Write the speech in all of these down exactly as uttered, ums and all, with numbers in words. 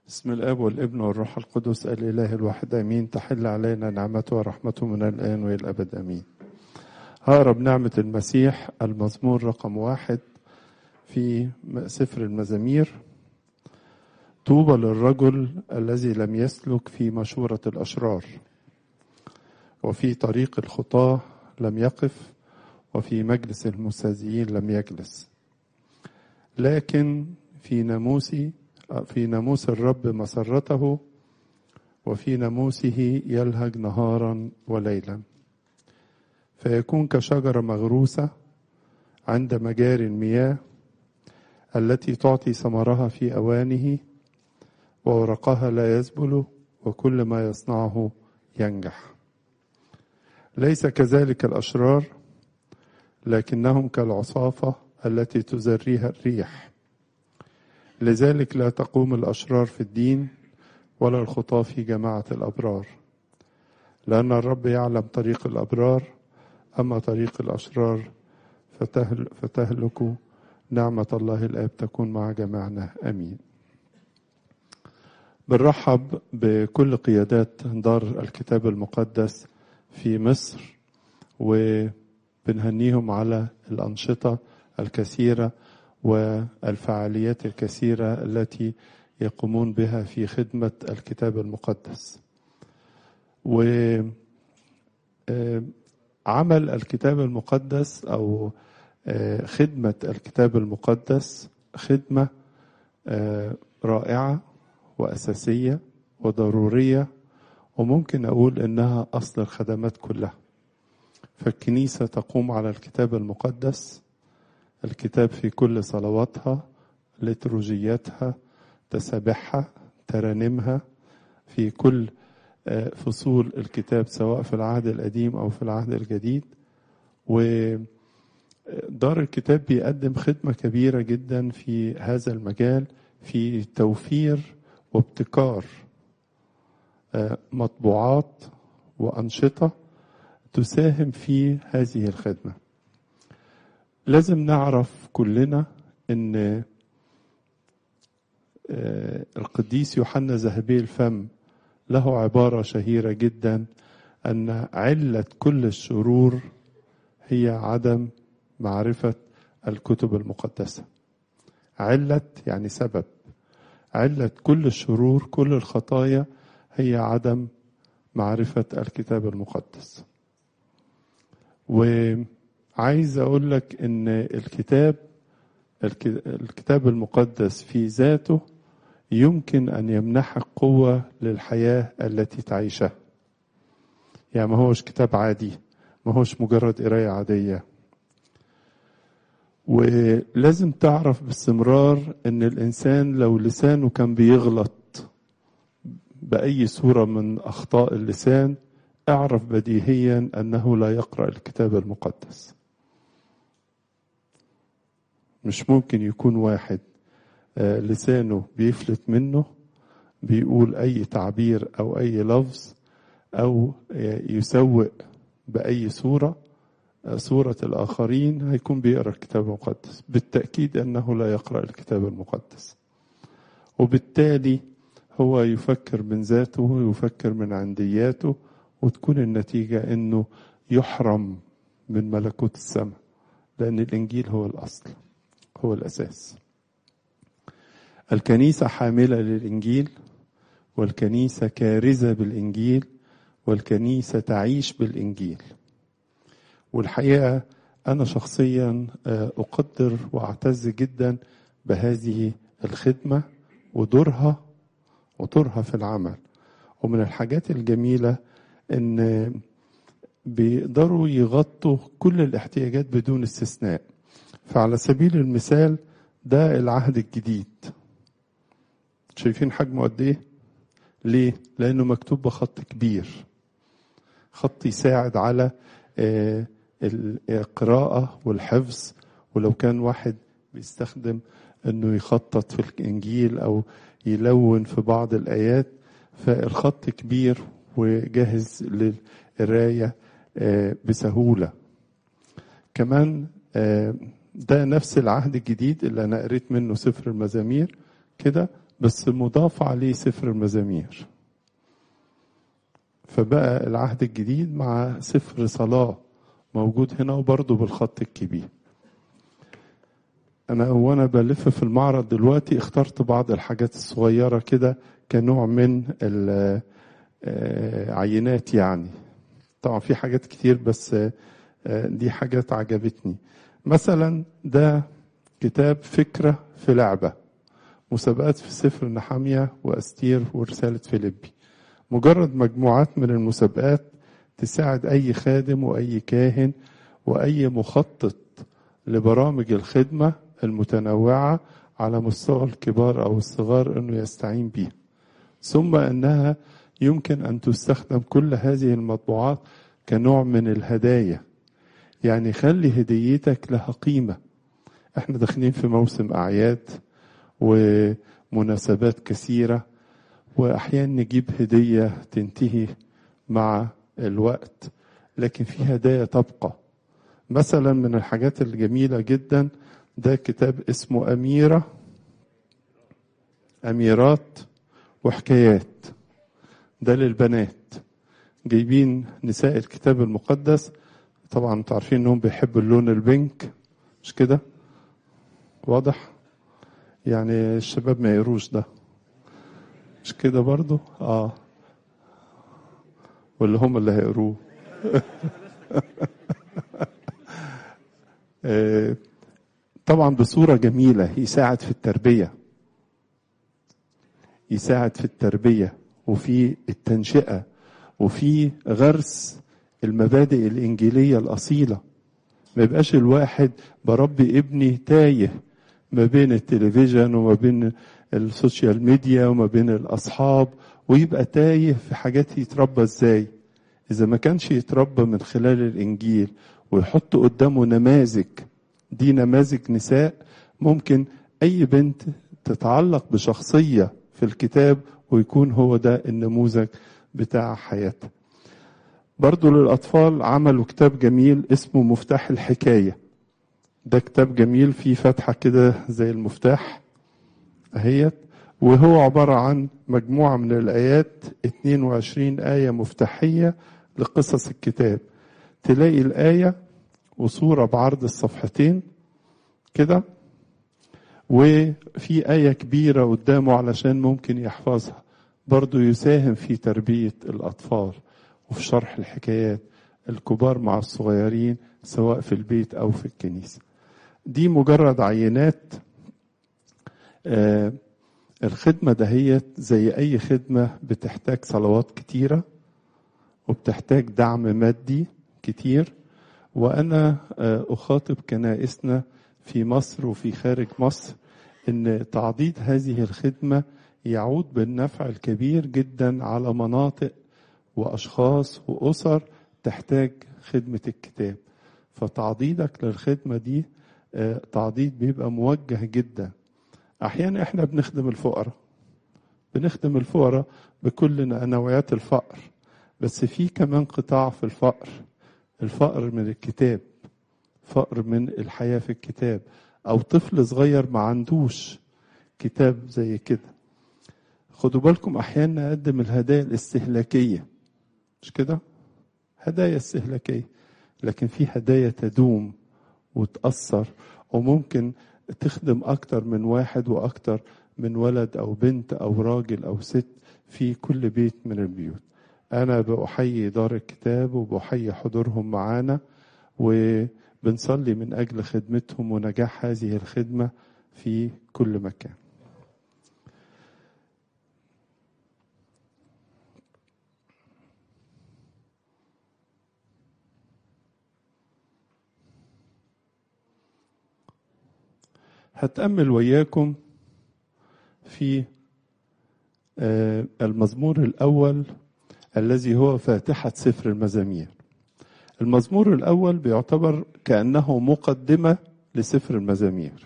بسم الآب والابن والروح القدس الإله الواحد آمين. تحل علينا نعمته ورحمته من الآن وإلى الأبد آمين. هقرا بنعمة المسيح المزمور رقم واحد في سفر المزامير. طوبى للرجل الذي لم يسلك في مشورة الأشرار، وفي طريق الخطاة لم يقف، وفي مجلس المستهزئين لم يجلس، لكن في ناموسي في ناموس الرب مسرته، وفي ناموسه يلهج نهارا وليلا. فيكون كشجرة مغروسة عند مجاري المياه، التي تعطي ثمرها في أوانه، وورقها لا يذبل، وكل ما يصنعه ينجح. ليس كذلك الأشرار، لكنهم كالعصافة التي تزريها الريح. لذلك لا تقوم الأشرار في الدين، ولا الخطاة في جماعة الأبرار، لأن الرب يعلم طريق الأبرار، أما طريق الأشرار فتهل فتهلك. نعمة الله الآب تكون مع جميعنا آمين. بنرحب بكل قيادات دار الكتاب المقدس في مصر، وبنهنيهم على الأنشطة الكثيرة والفعاليات الكثيرة التي يقومون بها في خدمة الكتاب المقدس. وعمل الكتاب المقدس أو خدمة الكتاب المقدس خدمة رائعة وأساسية وضرورية، وممكن أقول إنها أصل الخدمات كلها. فالكنيسة تقوم على الكتاب المقدس، الكتاب في كل صلواتها، لتروجياتها، تسابيحها، ترانيمها، في كل فصول الكتاب سواء في العهد القديم أو في العهد الجديد. ودار الكتاب بيقدم خدمة كبيرة جدا في هذا المجال، في توفير وابتكار مطبوعات وأنشطة تساهم في هذه الخدمة. لازم نعرف كلنا ان القديس يوحنا ذهبي الفم له عبارة شهيرة جدا، ان علة كل الشرور هي عدم معرفة الكتب المقدسة. علة يعني سبب، علة كل الشرور كل الخطايا هي عدم معرفة الكتاب المقدس. وعايز اقول لك ان الكتاب الكتاب المقدس في ذاته يمكن ان يمنحك قوة للحياة التي تعيشها. يعني ما هوش كتاب عادي، ما هوش مجرد قراية عادية. ولازم تعرف باستمرار ان الانسان لو لسانه كان بيغلط بأي صورة من اخطاء اللسان، اعرف بديهيا انه لا يقرأ الكتاب المقدس. مش ممكن يكون واحد لسانه بيفلت منه، بيقول اي تعبير او اي لفظ او يسوء باي صورة صورة الاخرين، هيكون بيقرأ الكتاب المقدس. بالتأكيد انه لا يقرأ الكتاب المقدس، وبالتالي هو يفكر من ذاته ويفكر من عندياته، وتكون النتيجة انه يحرم من ملكوت السماء، لان الانجيل هو الاصل، هو الاساس. الكنيسة حاملة للانجيل، والكنيسة كارزة بالانجيل، والكنيسة تعيش بالانجيل. والحقيقة انا شخصيا اقدر واعتز جدا بهذه الخدمة ودورها ودورها في العمل. ومن الحاجات الجميلة ان بيقدروا يغطوا كل الاحتياجات بدون استثناء. فعلى سبيل المثال ده العهد الجديد، شايفين حجمه قد ايه؟ ليه؟ لانه مكتوب بخط كبير، خط يساعد على القراءة والحفظ. ولو كان واحد بيستخدم انه يخطط في الانجيل او يلون في بعض الايات، فالخط كبير وجاهز للقراية بسهولة. كمان ده نفس العهد الجديد اللي أنا قريت منه سفر المزامير كده، بس مضاف عليه سفر المزامير. فبقى العهد الجديد مع سفر صلاة موجود هنا وبرضه بالخط الكبير. أنا وأنا بلف في المعرض دلوقتي اخترت بعض الحاجات الصغيرة كده كنوع من العينات يعني. طبعا في حاجات كتير بس دي حاجات عجبتني. مثلا ده كتاب فكرة في لعبة، مسابقات في سفر نحمية وأستير ورسالة فيليبي. مجرد مجموعات من المسابقات تساعد أي خادم وأي كاهن وأي مخطط لبرامج الخدمة المتنوعة على مستوى الكبار أو الصغار أنه يستعين بها. ثم أنها يمكن أن تستخدم كل هذه المطبوعات كنوع من الهدايا. يعني خلي هديتك لها قيمة. احنا داخلين في موسم أعياد ومناسبات كثيرة، وأحيانا نجيب هدية تنتهي مع الوقت، لكن في هدايا تبقى. مثلا من الحاجات الجميلة جدا ده كتاب اسمه أميرة أميرات وحكايات، ده للبنات. جايبين نساء الكتاب المقدس، طبعا انتوا عارفين انهم بيحبوا اللون البينك، مش كده؟ واضح؟ يعني الشباب ما يقروش ده، مش كده برضو؟ اه، واللي هم اللي هيقروه. آه طبعا بصورة جميلة يساعد في التربية، يساعد في التربية وفي التنشئة وفي غرس المبادئ الإنجيلية الأصيلة. ما يبقاش الواحد بربي ابني تايه ما بين التلفزيون وما بين السوشيال ميديا وما بين الأصحاب، ويبقى تايه في حاجات يتربى ازاي. إذا ما كانش يتربى من خلال الإنجيل ويحط قدامه نماذج، دي نماذج نساء ممكن أي بنت تتعلق بشخصية في الكتاب ويكون هو ده النموذج بتاع حياتها. برضو للأطفال عملوا كتاب جميل اسمه مفتاح الحكاية. ده كتاب جميل فيه فتحة كده زي المفتاح اهيت، وهو عبارة عن مجموعة من الآيات، اتنين وعشرين آية مفتاحية لقصص الكتاب. تلاقي الآية وصورة بعرض الصفحتين كده، وفي آية كبيرة قدامه علشان ممكن يحفظها. برضو يساهم في تربية الأطفال وفي شرح الحكايات، الكبار مع الصغيرين سواء في البيت أو في الكنيسة. دي مجرد عينات. آه الخدمة دهيت زي أي خدمة بتحتاج صلوات كتيرة وبتحتاج دعم مادي كتير. وأنا آه أخاطب كنائسنا في مصر وفي خارج مصر إن تعضيد هذه الخدمة يعود بالنفع الكبير جدا على مناطق وأشخاص وأسر تحتاج خدمة الكتاب. فتعضيدك للخدمة دي آه تعضيد بيبقى موجه جدا. أحيانا إحنا بنخدم الفقراء، بنخدم الفقراء بكل نوعيات الفقر، بس في كمان قطاع في الفقر، الفقر من الكتاب، فقر من الحياة في الكتاب، أو طفل صغير ما عندوش كتاب زي كده. خدوا بالكم أحيانا نقدم الهدايا الاستهلاكية، مش كده؟ هدايا استهلاكية، لكن في هدايا تدوم وتأثر وممكن تخدم أكتر من واحد وأكتر من ولد أو بنت أو راجل أو ست في كل بيت من البيوت. أنا بأحيي دار الكتاب وبأحيي حضورهم معانا، وبنصلي من أجل خدمتهم ونجاح هذه الخدمة في كل مكان. هتأمل وياكم في المزمور الأول الذي هو فاتحة سفر المزامير. المزمور الأول بيعتبر كأنه مقدمة لسفر المزامير.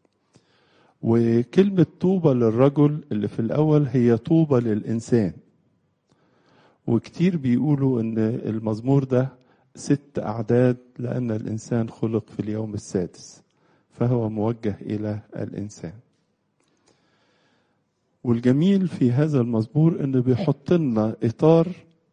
وكلمة طوبى للرجل اللي في الأول هي طوبى للإنسان. وكتير بيقولوا إن المزمور ده ست أعداد لأن الإنسان خلق في اليوم السادس، فهو موجه إلى الإنسان. والجميل في هذا المزمور انه بيحط لنا اطار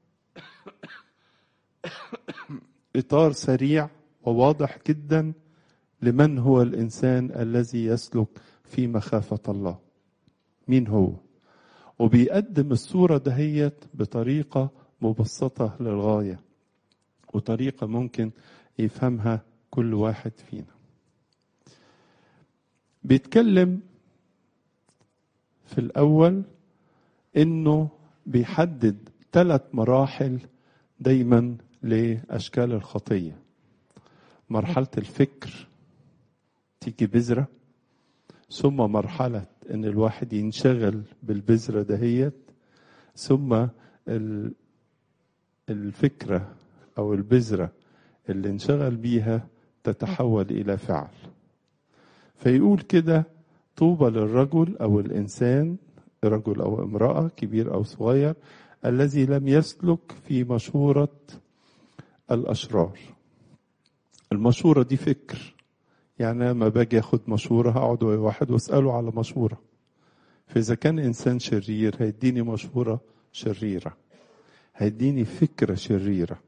اطار سريع وواضح جدا لمن هو الانسان الذي يسلك في مخافة الله، مين هو، وبيقدم الصورة دهيت بطريقة مبسطة للغاية، وطريقة ممكن يفهمها كل واحد فينا. بيتكلم في الأول إنه بيحدد ثلاث مراحل دايما لأشكال الخطية. مرحلة الفكر تيجي بذرة، ثم مرحلة إن الواحد ينشغل بالبذرة دهيت، ثم الفكرة أو البذرة اللي انشغل بيها تتحول إلى فعل. فيقول كده: طوبى للرجل أو الإنسان، رجل أو امرأة، كبير أو صغير، الذي لم يسلك في مشورة الأشرار. المشورة دي فكر، يعني لما باجي أخد مشورة هقعد ويا واحد واسأله على مشورة، فإذا كان إنسان شرير هيديني مشورة شريرة، هيديني فكرة شريرة.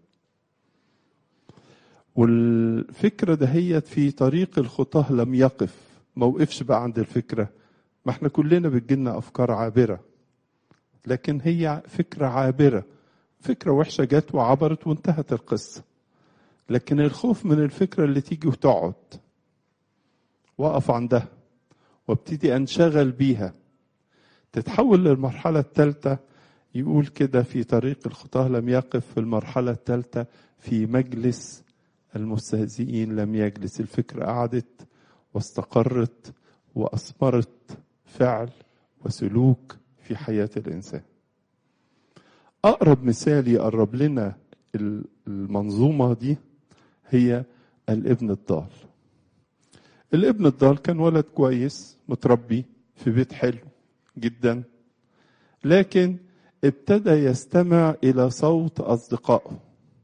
والفكرة دهيت في طريق الخطاه لم يقف، ما وقفش بقى عند الفكرة. ما احنا كلنا بتجيلنا أفكار عابرة، لكن هي فكرة عابرة، فكرة وحشة جت وعبرت وانتهت القصة. لكن الخوف من الفكرة اللي تيجي وتقعد، وقف عندها وابتدي أنشغل بيها، تتحول للمرحلة الثالثة. يقول كده: في طريق الخطاه لم يقف، في المرحلة الثالثة في مجلس المستهزئين لم يجلس. الفكرة قعدت واستقرت وأثمرت فعل وسلوك في حياة الإنسان. أقرب مثال يقرب لنا المنظومة دي هي الابن الضال. الابن الضال كان ولد كويس متربي في بيت حلو جدا، لكن ابتدى يستمع إلى صوت أصدقائه.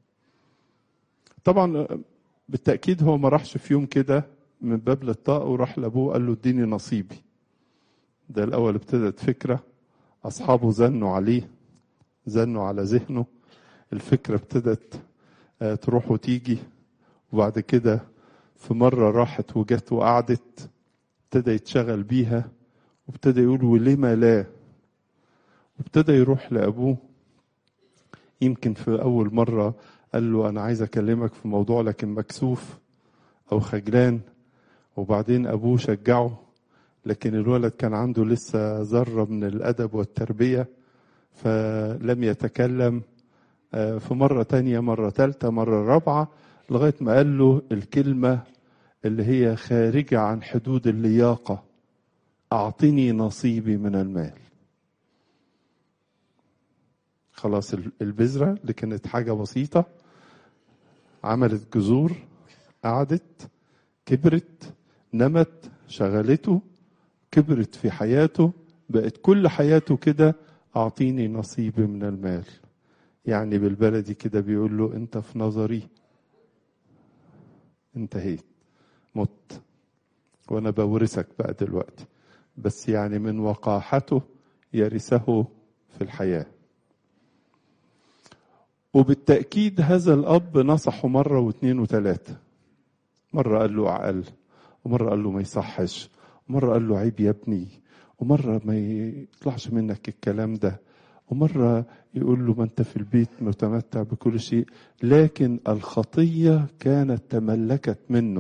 طبعا بالتأكيد هو ما راحش في يوم كده من باب للطاق وراح لأبوه قال له اديني نصيبي. ده الأول ابتدت فكرة، أصحابه زنوا عليه، زنوا على ذهنه، الفكرة ابتدت تروح وتيجي، وبعد كده في مرة راحت وجت وقعدت، ابتدى يتشغل بيها وابتدى يقول ولما لا، وابتدى يروح لأبوه. يمكن في أول مرة قال له أنا عايز أكلمك في موضوع لكن مكسوف أو خجلان، وبعدين أبوه شجعه، لكن الولد كان عنده لسه ذرة من الأدب والتربية فلم يتكلم. في مرة تانية، مرة تالتة، مرة رابعة، لغاية ما قال له الكلمة اللي هي خارجة عن حدود اللياقة: أعطني نصيبي من المال. خلاص البذرة اللي كانت حاجة بسيطة عملت جذور، قعدت، كبرت، نمت، شغلته، كبرت في حياته، بقت كل حياته كده: أعطيني نصيبي من المال. يعني بالبلدي كده بيقول له أنت في نظري انتهيت، مت، وأنا بورثك بقى دلوقتي. بس يعني من وقاحته يرثه في الحياة. وبالتأكيد هذا الأب نصحه مرة واثنين وثلاثة. مرة قال له عقل، ومرة قال له ما يصحش، ومرة قال له عيب يا ابني، ومرة ما يطلعش منك الكلام ده، ومرة يقول له ما انت في البيت متمتع بكل شيء. لكن الخطية كانت تملكت منه،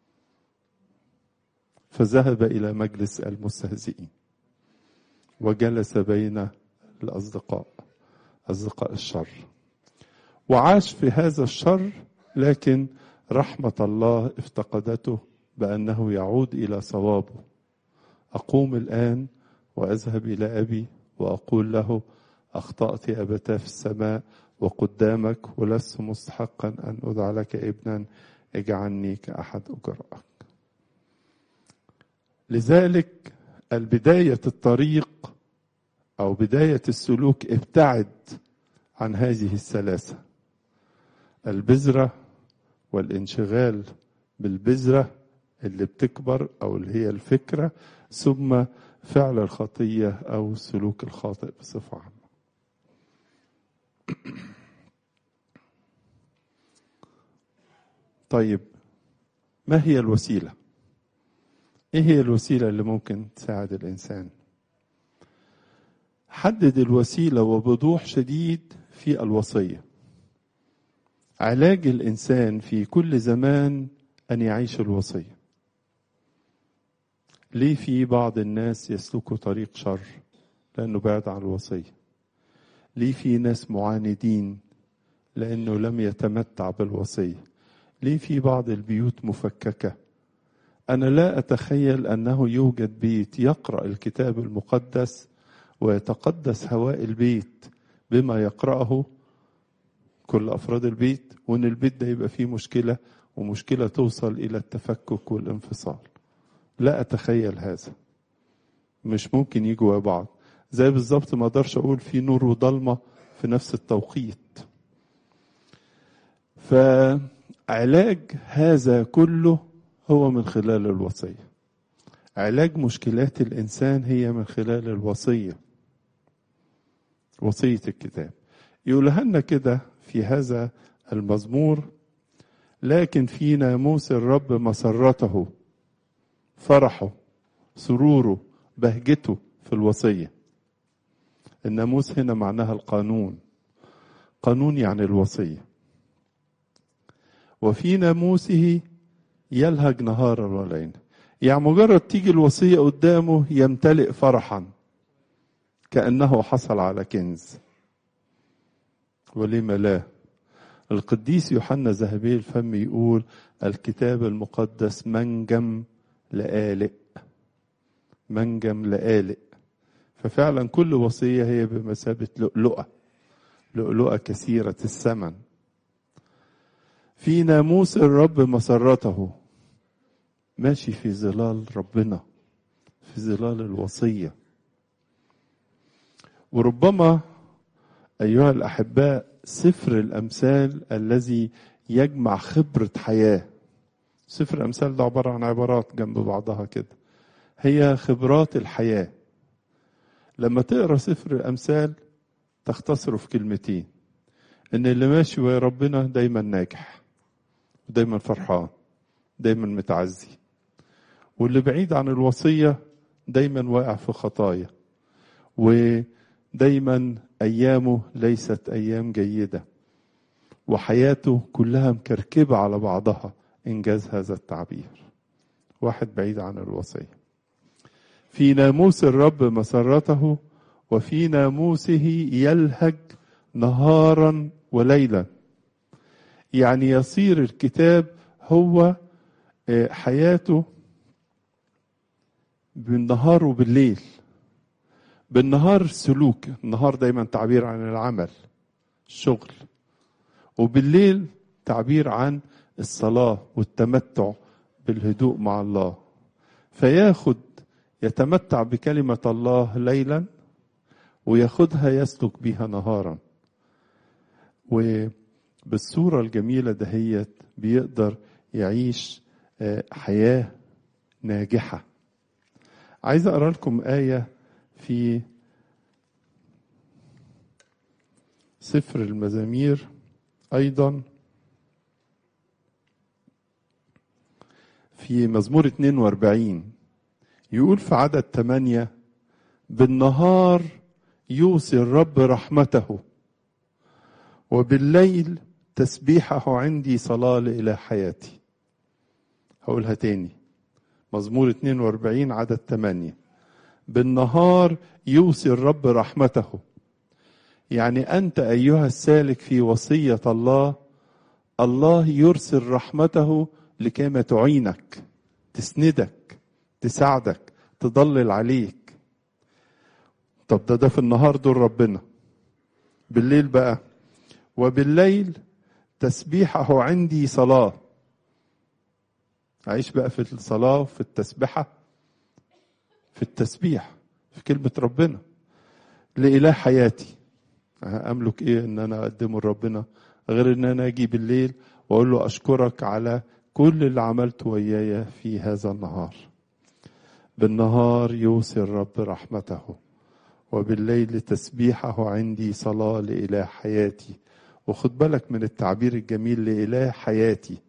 فذهب إلى مجلس المستهزئين وجلس بين الأصدقاء، أصدقاء الشر، وعاش في هذا الشر. لكن رحمة الله افتقدته بأنه يعود إلى صوابه. أقوم الآن وأذهب إلى أبي وأقول له أخطأت أبتاه في السماء وقدامك، ولست مستحقا أن أدعى لك ابنا، اجعلني كأحد أجرائك. لذلك البداية الطريق أو بداية السلوك ابتعد عن هذه الثلاثة: البذرة والانشغال بالبذرة اللي بتكبر أو اللي هي الفكرة، ثم فعل الخطية أو السلوك الخاطئ بصفة عامة. طيب، ما هي الوسيلة؟ إيه هي الوسيلة اللي ممكن تساعد الإنسان؟ حدد الوسيلة وبوضوح شديد في الوصية. علاج الإنسان في كل زمان أن يعيش الوصية. ليه في بعض الناس يسلكوا طريق شر؟ لأنه بعد عن الوصية. ليه في ناس معاندين؟ لأنه لم يتمتع بالوصية. ليه في بعض البيوت مفككة؟ أنا لا أتخيل أنه يوجد بيت يقرأ الكتاب المقدس ويتقدس هواء البيت بما يقرأه كل أفراد البيت، وأن البيت ده يبقى فيه مشكلة، ومشكلة توصل إلى التفكك والانفصال. لا أتخيل هذا. مش ممكن يجوا بعض. زي بالظبط ما أقدرش أقول في نور وضلمة في نفس التوقيت. فعلاج هذا كله هو من خلال الوصية. علاج مشكلات الإنسان هي من خلال الوصية، وصية الكتاب. يقولها لنا كده في هذا المزمور: لكن في ناموس الرب مسرته، فرحه، سروره، بهجته في الوصية. الناموس هنا معناها القانون. قانون يعني الوصية. وفي ناموسه يلهج نهارا وليلا. يعني مجرد تيجي الوصية قدامه يمتلئ فرحا كأنه حصل على كنز. ولما لا؟ القديس يوحنا ذهبي الفم يقول: الكتاب المقدس منجم لآلئ. منجم لآلئ. ففعلا كل وصية هي بمثابة لؤلؤة، لؤلؤة كثيرة الثمن. في ناموس الرب مسرته، ماشي في ظلال ربنا، في ظلال الوصية. وربما أيها الأحباء سفر الأمثال الذي يجمع خبرة حياة. سفر الأمثال ده عبارة عن عبارات جنب بعضها كده، هي خبرات الحياة. لما تقرأ سفر الأمثال تختصره في كلمتين: إن اللي ماشي ويا ربنا دايما ناجح، ودايما فرحان، دايما متعزي. واللي بعيد عن الوصية دايما واقع في خطايا، ودايما أيامه ليست أيام جيدة، وحياته كلها مكركبة على بعضها، إنجاز هذا التعبير. واحد بعيد عن الوصية. في ناموس الرب مسرته، وفي ناموسه يلهج نهارا وليلا. يعني يصير الكتاب هو حياته بالنهار وبالليل. بالنهار سلوك، النهار دايما تعبير عن العمل، الشغل، وبالليل تعبير عن الصلاة والتمتع بالهدوء مع الله. فياخد يتمتع بكلمة الله ليلا، وياخدها يسلك بها نهارا. وبالصورة الجميلة دهيت بيقدر يعيش حياة ناجحة. عايز أقرأ لكم آية في سفر المزامير أيضا، في مزمور اثنين وأربعين. يقول في عدد ثمانية: بالنهار يوصي الرب رحمته، وبالليل تسبيحه عندي صلاة إلى حياتي. هقولها تاني، مزمور اثنين وأربعين عدد ثمانية: بالنهار يوصي الرب رحمته. يعني أنت أيها السالك في وصية الله، الله يرسل رحمته لكيما تعينك، تسندك، تساعدك، تضلل عليك. طب ده ده في النهار دول ربنا. بالليل بقى: وبالليل تسبيحه عندي صلاة. عيش بقى في الصلاة، في التسبيحة، في التسبيح، في كلمة ربنا لإله حياتي. أملك إيه إن أنا أقدمه لربنا غير إن أنا أجي بالليل وأقول له أشكرك على كل اللي عملته وياي في هذا النهار. بالنهار يوصي الرب رحمته، وبالليل تسبيحه عندي صلاة لإله حياتي. وخد بالك من التعبير الجميل لإله حياتي،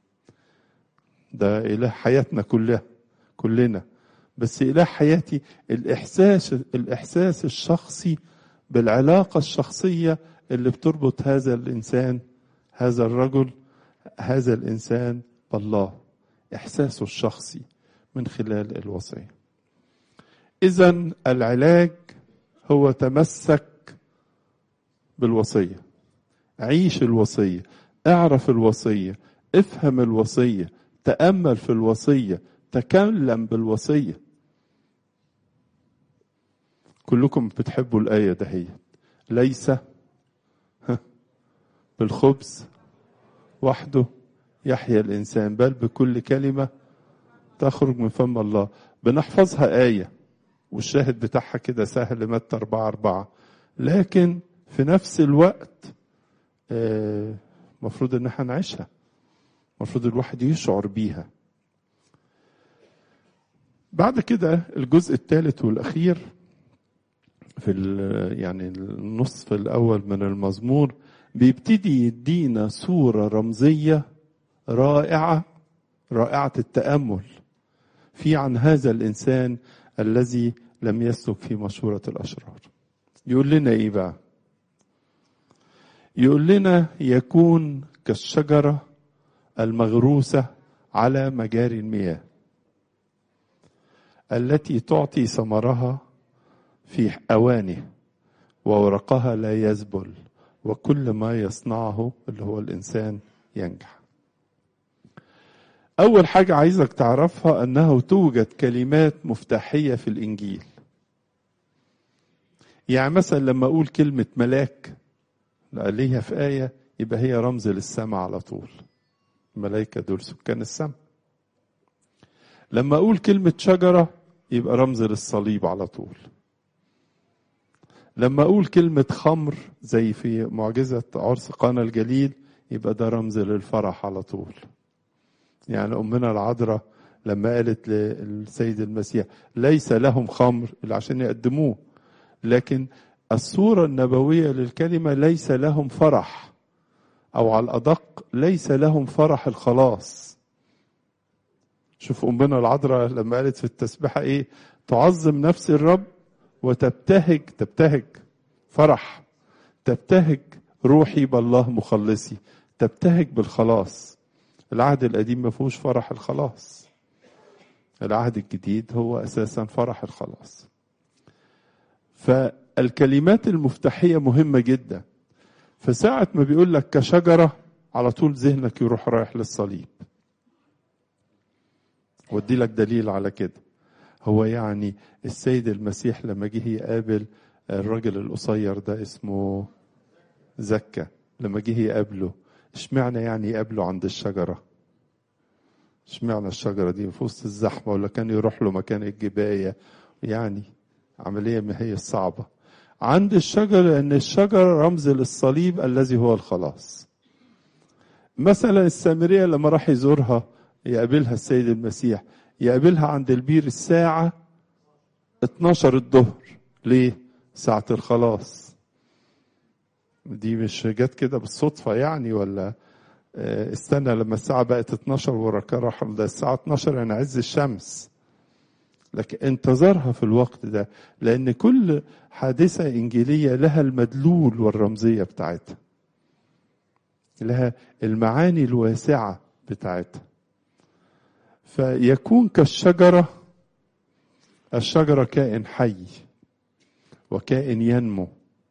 ده إله حياتنا كلها كلنا، بس إله حياتي الإحساس الإحساس الشخصي بالعلاقة الشخصية اللي بتربط هذا الإنسان هذا الرجل هذا الإنسان بالله، إحساسه الشخصي من خلال الوصية. إذن العلاج هو تمسك بالوصية، عيش الوصية، اعرف الوصية، افهم الوصية، تأمل في الوصية، تكلم بالوصية. كلكم بتحبوا الآية دهيت، ليس بالخبز وحده يحيى الإنسان بل بكل كلمة تخرج من فم الله. بنحفظها آية والشاهد بتاعها كده سهل، متى أربعة أربعة، لكن في نفس الوقت مفروض ان احنا نعيشها، مفروض الواحد يشعر بيها. بعد كده الجزء الثالث والأخير في يعني النصف الأول من المزمور بيبتدي يدينا صورة رمزية رائعة رائعة التأمل في عن هذا الإنسان الذي لم يسلك في مشورة الأشرار. يقول لنا إيه بقى؟ يقول لنا يكون كالشجرة المغروسة على مجاري المياه التي تعطي ثمرها في أوانه وورقها لا يذبل وكل ما يصنعه اللي هو الإنسان ينجح. أول حاجة عايزك تعرفها أنه توجد كلمات مفتاحية في الإنجيل. يعني مثلا لما أقول كلمة ملاك ليها في آية يبقى هي رمز للسماء على طول، الملائكة دول سكان السماء. لما أقول كلمة شجرة يبقى رمز للصليب على طول. لما أقول كلمة خمر زي في معجزة عرس قانا الجليل يبقى ده رمز للفرح على طول. يعني أمنا العذراء لما قالت للسيد المسيح ليس لهم خمر اللي عشان يقدموه، لكن الصورة النبوية للكلمة ليس لهم فرح، أو على الأدق ليس لهم فرح الخلاص. شوف أمنا العذراء لما قالت في التسبيحة إيه؟ تعظم نفس الرب وتبتهج تبتهج فرح، تبتهج روحي بالله مخلصي، تبتهج بالخلاص. العهد القديم ما فيهوش فرح الخلاص، العهد الجديد هو أساسا فرح الخلاص. فالكلمات المفتاحية مهمة جدا. فساعة ما بيقول لك كشجرة على طول ذهنك يروح رايح للصليب. ودي لك دليل على كده، هو يعني السيد المسيح لما جه يقابل الرجل القصير ده اسمه زكا، لما جه يقابله اشمعنى يعني يقابله عند الشجرة؟ اشمعنى الشجرة دي في وسط الزحمة؟ ولا كان يروح له مكان الجباية؟ يعني عملية ما هي الصعبة عند الشجرة، لأن الشجرة رمز للصليب الذي هو الخلاص. مثلا السامرية لما راح يزورها يقابلها السيد المسيح، يقابلها عند البير الساعة اتناشر الظهر. ليه؟ ساعة الخلاص. دي مش جت كده بالصدفة يعني، ولا استنى لما الساعة بقت اتناشر وركا راح ده الساعة اتناشر يعني عز الشمس، لكن انتظرها في الوقت ده لأن كل حادثة إنجيلية لها المدلول والرمزية بتاعتها، لها المعاني الواسعة بتاعتها. فيكون كالشجرة، الشجرة كائن حي وكائن ينمو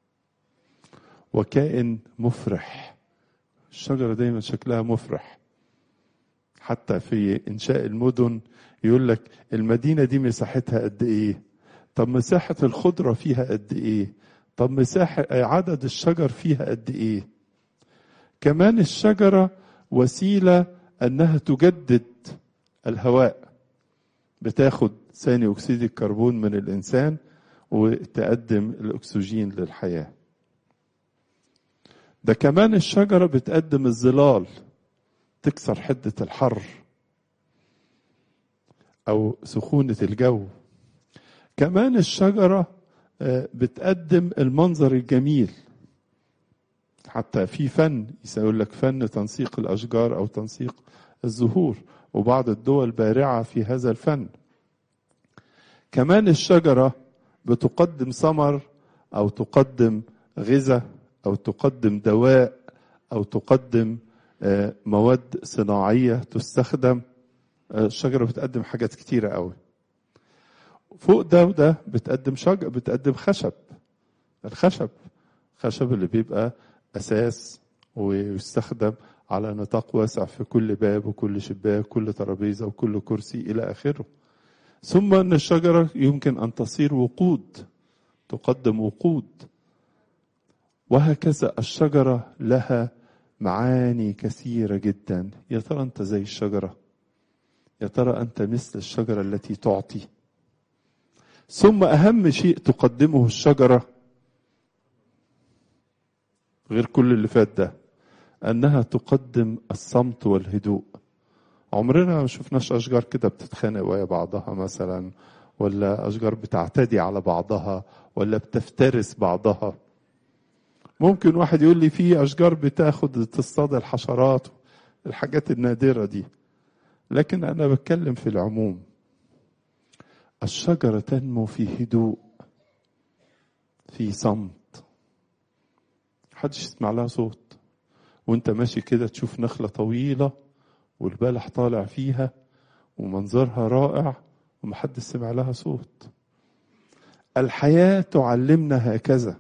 وكائن مفرح. الشجرة دايما شكلها مفرح، حتى في إنشاء المدن يقول لك المدينة دي مساحتها قد إيه؟ طب مساحة الخضرة فيها قد إيه؟ طب مساحة عدد الشجر فيها قد إيه؟ كمان الشجرة وسيلة أنها تجدد الهواء، بتاخد ثاني أكسيد الكربون من الإنسان وتقدم الأكسجين للحياة. ده كمان الشجرة بتقدم الظلال، تكسر حدة الحر. أو سخونة الجو. كمان الشجرة بتقدم المنظر الجميل، حتى في فن يقول لك فن تنسيق الأشجار أو تنسيق الزهور، وبعض الدول بارعة في هذا الفن. كمان الشجرة بتقدم ثمر أو تقدم غذاء أو تقدم دواء أو تقدم مواد صناعية تستخدم. الشجرة بتقدم حاجات كتيرة قوي. فوق ده وده بتقدم شجر، بتقدم خشب. الخشب خشب اللي بيبقى أساس ويستخدم على نطاق واسع في كل باب وكل شباك وكل ترابيزة وكل كرسي إلى آخره. ثم أن الشجرة يمكن أن تصير وقود، تقدم وقود. وهكذا الشجرة لها معاني كثيرة جدا. يا ترى أنت زي الشجرة؟ يا ترى أنت مثل الشجرة التي تعطي؟ ثم أهم شيء تقدمه الشجرة غير كل اللي فات ده، أنها تقدم الصمت والهدوء. عمرنا ما شفناش أشجار كده بتتخانق ويا بعضها مثلا، ولا أشجار بتعتدي على بعضها، ولا بتفترس بعضها. ممكن واحد يقول لي في أشجار بتاخد تصطاد الحشرات، الحاجات النادرة دي، لكن أنا بتكلم في العموم. الشجرة تنمو في هدوء، في صمت، محدش يسمع لها صوت. وانت ماشي كده تشوف نخلة طويلة والبلح طالع فيها ومنظرها رائع ومحدش سمع لها صوت. الحياة تعلمنا هكذا.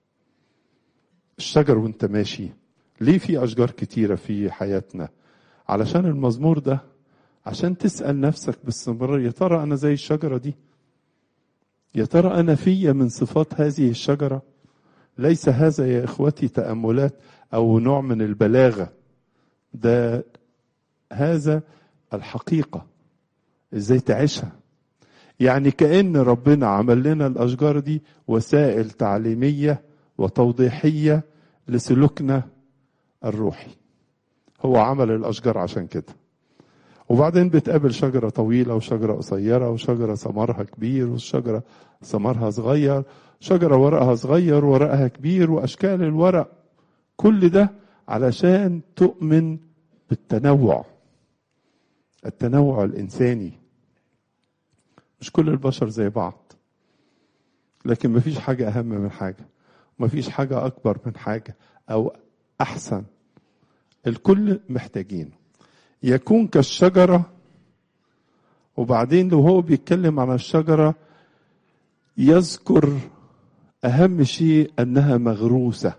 الشجر وانت ماشي، ليه في أشجار كتيرة في حياتنا؟ علشان المزمور ده، عشان تسأل نفسك باستمرار، يا ترى أنا زي الشجرة دي؟ يا ترى أنا فيا من صفات هذه الشجرة؟ ليس هذا يا إخوتي تأملات أو نوع من البلاغة، ده هذا الحقيقة إزاي تعيشها. يعني كأن ربنا عمل لنا الأشجار دي وسائل تعليمية وتوضيحية لسلوكنا الروحي. هو عمل الأشجار عشان كده. وبعدين بتقابل شجرة طويلة وشجرة قصيرة وشجرة ثمرها كبير وشجرة ثمرها صغير، شجرة ورقها صغير ورقها كبير، وأشكال الورق. كل ده علشان تؤمن بالتنوع، التنوع الإنساني. مش كل البشر زي بعض، لكن مفيش حاجة أهم من حاجة، مفيش حاجة أكبر من حاجة أو أحسن. الكل محتاجين يكون كالشجرة. وبعدين لو هو بيتكلم عن الشجرة يذكر أهم شيء أنها مغروسة.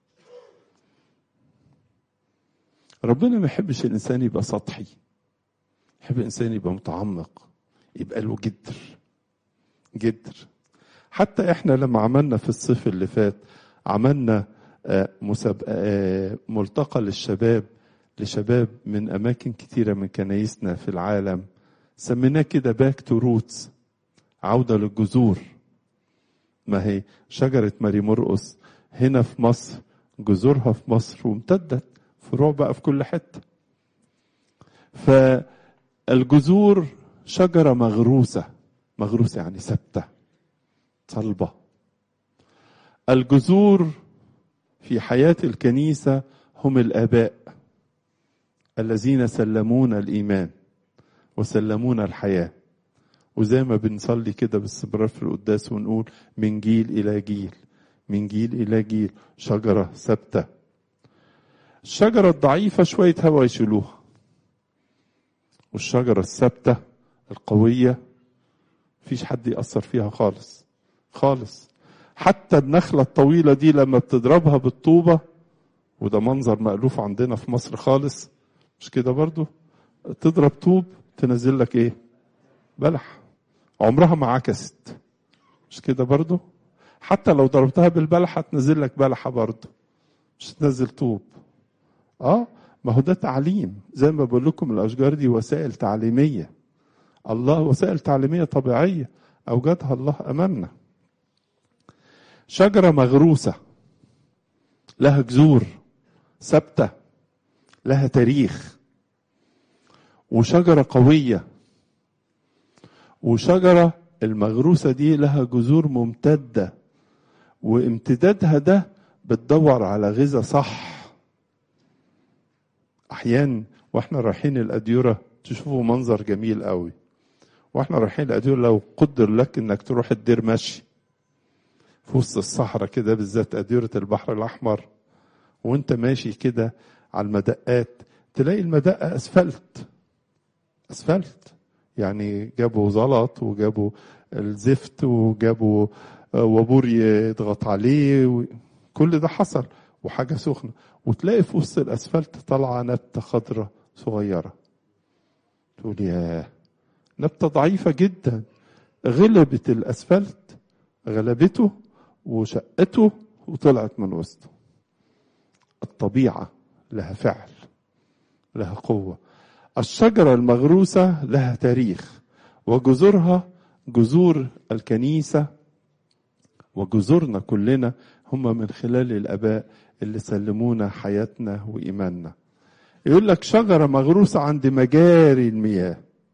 ربنا ما يحبش الإنسان يبقى سطحي، يحب الإنسان يبقى متعمق، يبقى له جدر جدر. حتى إحنا لما عملنا في الصيف اللي فات عملنا مسابقة ملتقى للشباب لشباب من أماكن كتيرة من كنايسنا في العالم، سميناه كده باك تو روتس، عودة للجذور. ما هي شجرة ماري مرقس هنا في مصر، جذورها في مصر وامتدت فروع بقى في كل حتة. فالجذور شجرة مغروسة، مغروسة يعني ثابتة صلبة. الجذور في حياة الكنيسة هم الآباء الذين سلمونا الإيمان وسلمونا الحياة. وزي ما بنصلي كده باستمرار في القداس ونقول من جيل إلى جيل، من جيل إلى جيل، شجرة ثابتة. الشجرة الضعيفة شوية هوا يشيلوها، والشجرة الثابتة القوية مفيش حد يأثر فيها خالص خالص. حتى النخلة الطويلة دي لما بتضربها بالطوبة، وده منظر مألوف عندنا في مصر خالص، مش كده برضو؟ تضرب طوب تنزل لك ايه؟ بلح. عمرها ما عكست، مش كده برضو؟ حتى لو ضربتها بالبلحة تنزل لك بلحة برضو، مش تنزل طوب. اه ما هو ده تعليم. زي ما بقول لكم الأشجار دي وسائل تعليمية. الله وسائل تعليمية طبيعية أوجدها الله أمامنا. شجرة مغروسة لها جذور ثابتة، لها تاريخ، وشجرة قوية. وشجرة المغروسة دي لها جذور ممتدة، وامتدادها ده بتدور على غذاء صح. أحيانا واحنا رايحين الأديرة تشوفوا منظر جميل قوي، واحنا رايحين الأديرة لو قدر لك انك تروح الدير مشي في وسط الصحراء كده، بالذات أديرة البحر الأحمر، وانت ماشي كده على المدقات تلاقي المدقة أسفلت أسفلت يعني جابوا زلط وجابوا الزفت وجابوا وبور يضغط عليه، كل ده حصل وحاجة سخنة، وتلاقي في وسط الأسفلت طالعة نبتة خضراء صغيرة، تقول ياه نبتة ضعيفة جدا غلبت الأسفلت، غلبته وشقته وطلعت من وسطه. الطبيعة لها فعل، لها قوة. الشجرة المغروسة لها تاريخ، وجذورها جذور الكنيسة، وجذورنا كلنا هم من خلال الآباء اللي سلمونا حياتنا وإيماننا. يقول لك شجرة مغروسة عند مجاري المياه،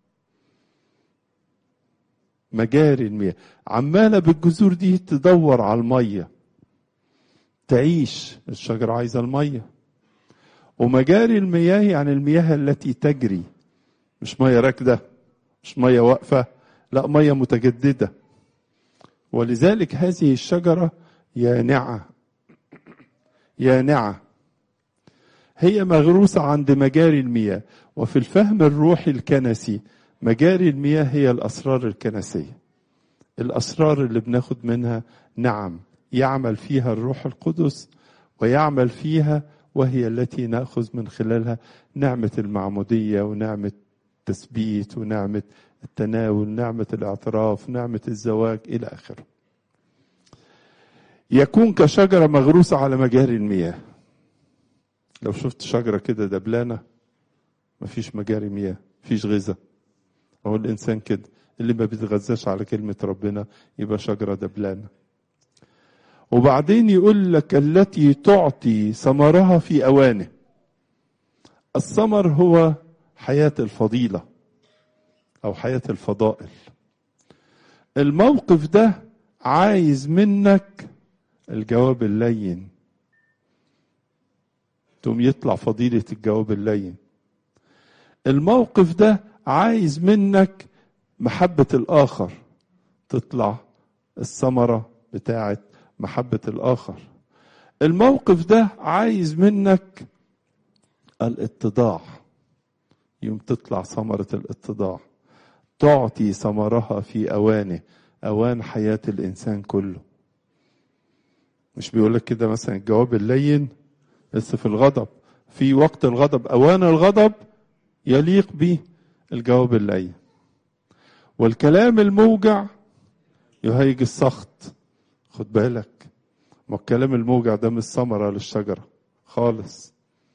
مجاري المياه عمالة بالجذور دي تدور على المية تعيش. الشجرة عايزة المية، ومجاري المياه يعني المياه التي تجري، مش مية راكدة، مش مية واقفة، لا مية متجددة. ولذلك هذه الشجرة يانعة يانعة، هي مغروسة عند مجاري المياه. وفي الفهم الروحي الكنسي مجاري المياه هي الأسرار الكنسية، الأسرار اللي بناخد منها نعم يعمل فيها الروح القدس ويعمل فيها، وهي التي نأخذ من خلالها نعمة المعمودية ونعمة التثبيت ونعمة التناول، نعمة الاعتراف، نعمة الزواج إلى آخره. يكون كشجرة مغروسة على مجاري المياه. لو شفت شجرة كده دبلانة مفيش مجاري مياه، مفيش غذاء. هو الإنسان كده اللي ما بيتغذاش على كلمة ربنا يبقى شجرة دبلانة. وبعدين يقول لك التي تعطي ثمرها في أوانه. الثمر هو حياة الفضيلة أو حياة الفضائل. الموقف ده عايز منك الجواب اللين، تقوم يطلع فضيلة الجواب اللين. الموقف ده عايز منك محبة الآخر، تطلع الثمرة بتاعت محبة الآخر. الموقف ده عايز منك الاتضاع، يوم تطلع ثمرة الاتضاع، تعطي ثمرها في أوانه، أوان حياة الإنسان كله. مش بيقولك كده مثلا الجواب اللين لسه في الغضب، في وقت الغضب أوان الغضب يليق به الجواب اللين، والكلام الموجع يهيج السخط. خد بالك، ما الكلام الموجع ده مش ثمرة للشجرة خالص.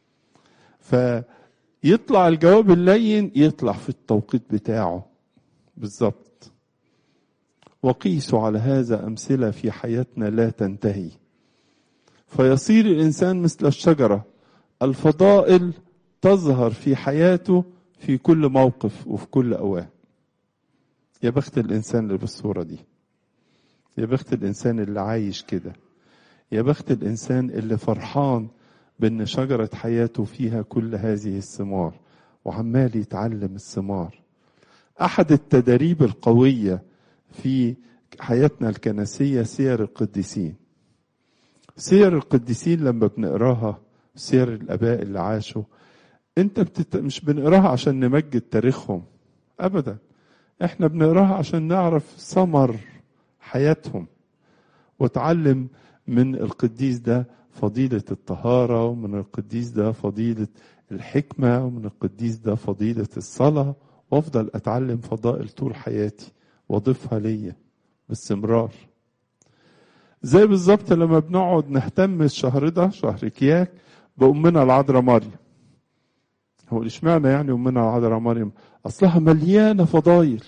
فيطلع الجواب اللين يطلع في التوقيت بتاعه بالظبط. وقيسوا على هذا أمثلة في حياتنا لا تنتهي، فيصير الإنسان مثل الشجرة، الفضائل تظهر في حياته في كل موقف وفي كل أوان. يا بخت الإنسان اللي بالصورة دي، يا بخت الإنسان اللي عايش كده، يا بخت الإنسان اللي فرحان بأن شجرة حياته فيها كل هذه الثمار وعمال يتعلم الثمار. أحد التدريب القوية في حياتنا الكنسية سير القديسين. سير القديسين لما بنقراها، سير الآباء اللي عاشوا، انت بتت... مش بنقراها عشان نمجد تاريخهم أبدا، احنا بنقراها عشان نعرف ثمر حياتهم، وتعلم من القديس ده فضيلة الطهارة، ومن القديس ده فضيلة الحكمة، ومن القديس ده فضيلة الصلاة، وافضل اتعلم فضائل طول حياتي واضيفها ليا باستمرار. زي بالظبط لما بنقعد نهتم الشهر ده شهر كياك بأمنا العذراء مريم. هو اشمعنى يعني أمنا العذراء مريم؟ أصلها مليانة فضايل.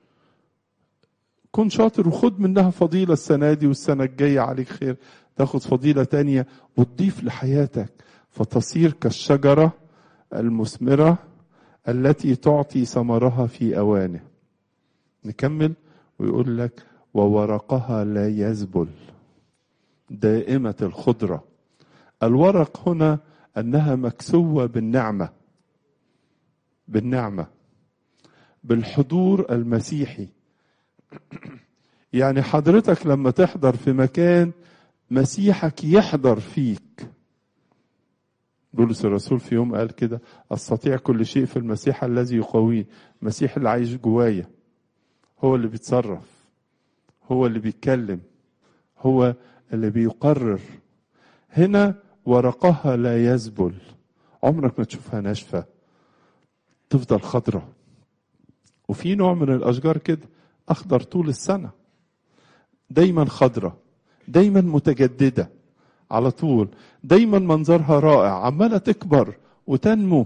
كن شاطر وخد منها فضيلة السنة دي والسنة الجاية عليك خير تاخد فضيلة تانية وتضيف لحياتك، فتصير كالشجرة المثمرة التي تعطي ثمرها في أوانه. نكمل ويقول لك وورقها لا يذبل، دائمة الخضرة. الورق هنا أنها مكسوة بالنعمة، بالنعمة، بالحضور المسيحي. يعني حضرتك لما تحضر في مكان مسيحك يحضر فيك. بولس الرسول في يوم قال كده: أستطيع كل شيء في المسيح الذي يقويه. المسيح اللي عايش جوايا هو اللي بيتصرف، هو اللي بيتكلم، هو اللي بيقرر. هنا ورقها لا يذبل، عمرك ما تشوفها ناشفة، تفضل خضرة. وفي نوع من الأشجار كده أخضر طول السنة، دايما خضرة، دايما متجددة على طول، دايما منظرها رائع، عمالة تكبر وتنمو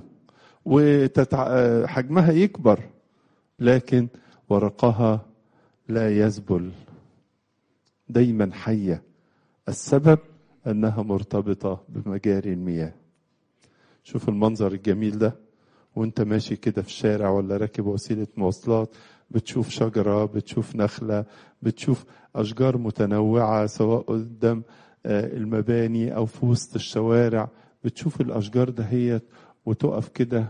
وحجمها يكبر، لكن ورقها لا يذبل، دايما حية. السبب أنها مرتبطة بمجاري المياه. شوف المنظر الجميل ده وانت ماشي كده في الشارع ولا راكب وسيلة مواصلات، بتشوف شجرة، بتشوف نخلة، بتشوف أشجار متنوعة سواء قدام المباني أو في وسط الشوارع. بتشوف الأشجار دهيت وتقف كده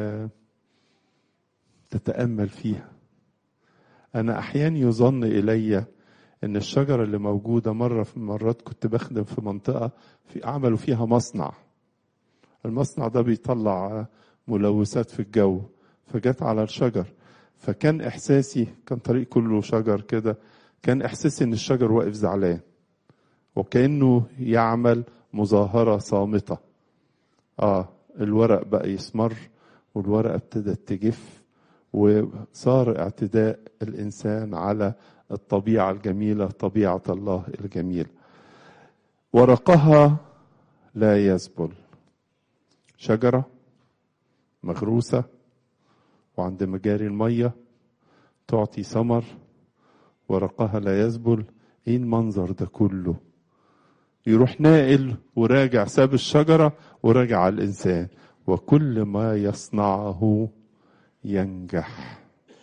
تتأمل فيها. أنا أحيانا يظن إلي أن الشجرة اللي موجودة، مرة في مرات كنت بخدم في منطقة في عملوا فيها مصنع، المصنع ده بيطلع ملوثات في الجو، فجت على الشجر، فكان إحساسي، كان طريق كله شجر كده، كان إحساسي أن الشجر واقف زعلان وكأنه يعمل مظاهرة صامتة. آه الورق بقى يسمر والورقة ابتدت تجف، وصار اعتداء الإنسان على الطبيعة الجميلة، طبيعة الله الجميل. ورقها لا يذبل، شجرة مغروسة وعند مجاري المية تعطي ثمر، ورقها لا يذبل. ايه المنظر ده كله؟ يروح ناقل وراجع، ساب الشجرة وراجع على الإنسان. وكل ما يصنعه ينجح.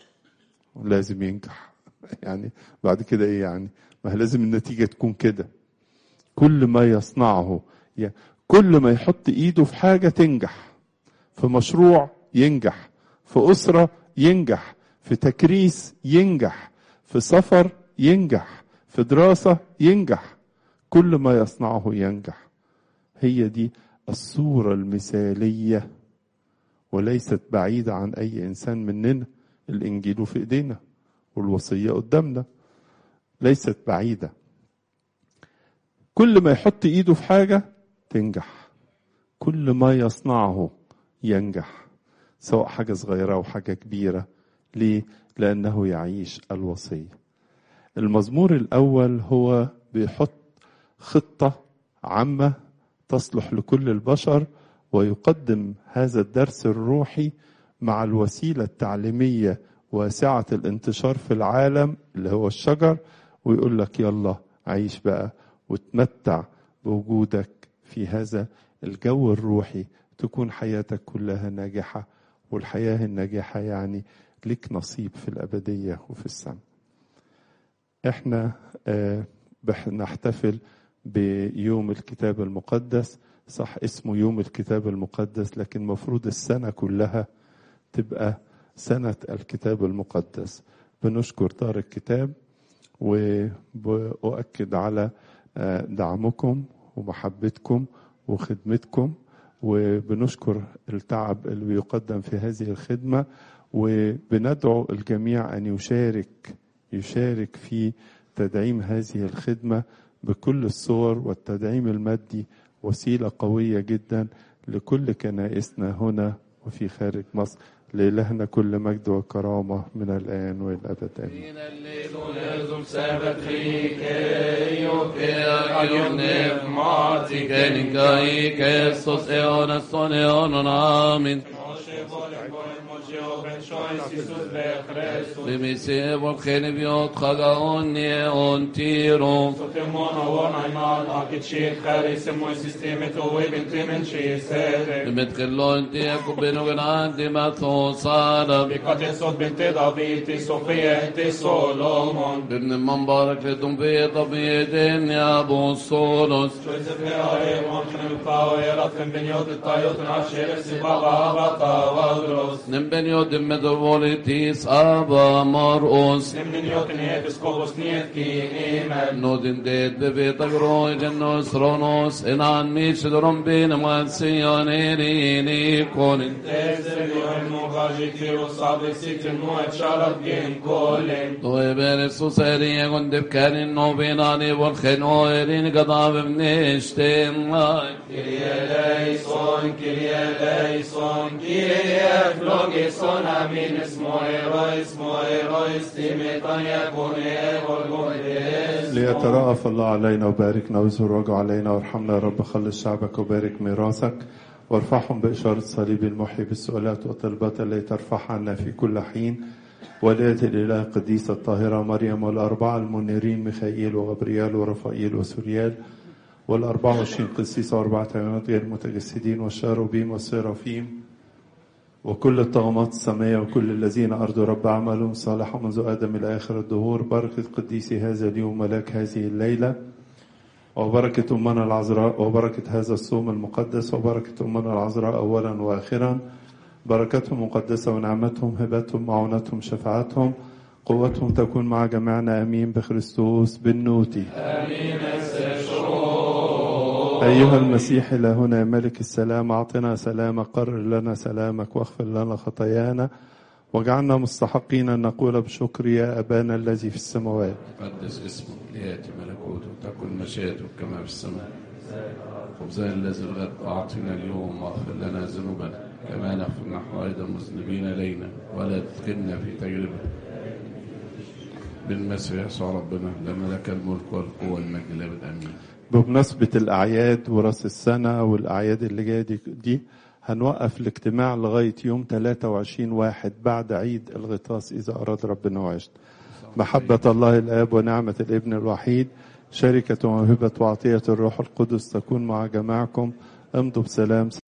لازم ينجح يعني بعد كده ايه يعني؟ ما لازم النتيجة تكون كده. كل ما يصنعه، يعني كل ما يحط ايده في حاجة تنجح، في مشروع ينجح، في أسرة ينجح، في تكريس ينجح، في سفر ينجح، في دراسة ينجح. كل ما يصنعه ينجح. هي دي الصورة المثالية، وليست بعيدة عن أي إنسان مننا. الإنجيل في إيدينا والوصية قدامنا، ليست بعيدة. كل ما يحط إيده في حاجة تنجح، كل ما يصنعه ينجح، سواء حاجة صغيرة أو حاجة كبيرة. ليه؟ لأنه يعيش الوصية. المزمور الأول هو بيحط خطة عامة تصلح لكل البشر، ويقدم هذا الدرس الروحي مع الوسيلة التعليمية واسعة الانتشار في العالم اللي هو الشجر، ويقول لك يلا عيش بقى وتمتع بوجودك في هذا الجو الروحي، تكون حياتك كلها ناجحة. والحياة الناجحة يعني لك نصيب في الأبدية وفي السماء. احنا اه نحتفل بيوم الكتاب المقدس، صح اسمه يوم الكتاب المقدس، لكن مفروض السنة كلها تبقى سنة الكتاب المقدس. بنشكر دار الكتاب وبأؤكد على دعمكم ومحبتكم وخدمتكم، وبنشكر التعب اللي بيقدم في هذه الخدمة، وبندعو الجميع أن يشارك يشارك في تدعيم هذه الخدمة بكل الصور. والتدعيم المادي وسيلة قوية جدا لكل كنائسنا هنا وفي خارج مصر. لإلهنا كل مجد وكرامة من الآن والأبد آمين. بمسيب والخين بيوت خلاوني أنتيرو بمتخلو انتي أكبينو غناندي ماتو صارب بابن المنبارك لدن في طبيعتين يا أبو الصولوس نمبن يود مدروليتيس أبا مرؤوس نودن ديد بفيت أقروي جنوس رونوس إنان ميش درم بين مانسيونيريني كونين دوي بيرسو سيري قندب كان النوبيناني والخنويرين قضاب منيشتين ماي كريا ليسون كريا ليسون كريا فلوغيسون امين اسمه ايرو اسمه ايرو استيميطان يكون ايرو ليترأف الله علينا وباركنا ويزور وجه علينا وارحمنا يا رب. خلص شعبك وبارك ميراثك وارفعهم بإشارة صليب المحيي بالسؤالات والطلبات التي ترفعها عنا في كل حين. ولاية الإله القديسة الطاهرة مريم والأربعة المنيرين ميخائيل وغبريال ورفائيل وسوريال والأربعة وعشرين قسيسة وأربعة عيونات غير متجسدين والشاروبيم والسيرافيم وكل الطغمات السماء وكل الذين أرضوا رب عملهم صالحا منذ آدم إلى آخر الدهور. بركة قديسي هذا اليوم ملاك هذه الليلة وبركة أمنا العذراء وبركة هذا الصوم المقدس وبركة أمنا العذراء أولا وآخرا. بركتهم مقدسة ونعمتهم هبتهم معونتهم شفاعتهم قوتهم تكون مع جميعنا أمين بخريستوس بالنوتي آمين. أيها المسيح إلهنا يا ملك السلام أعطنا سلامك قرر لنا سلامك واغفر لنا خطايانا واجعلنا مستحقين أن نقول بشكر يا أبانا الذي في السماوات. قدس اسمك ليأتي ملكوتك تكن مشيئتك كما في السماء. خبزنا الذي الغد أعطنا اليوم واغفر لنا ذنوبنا كما نغفر نحن أيضا المذنبين إلينا ولا تدخلنا في تجربة. بالمسيح يسوع ربنا لنا لك الملك والقوة والمجد للأبد آمين. بمناسبة الأعياد وراس السنة والأعياد اللي جاية دي, دي هنوقف الاجتماع لغاية يوم ثلاثة وعشرين واحد بعد عيد الغطاس إذا أراد ربنا وعشت. محبة الله الآب ونعمة الابن الوحيد شركة وموهبة وعطية الروح القدس تكون مع جماعكم. امضوا بسلام.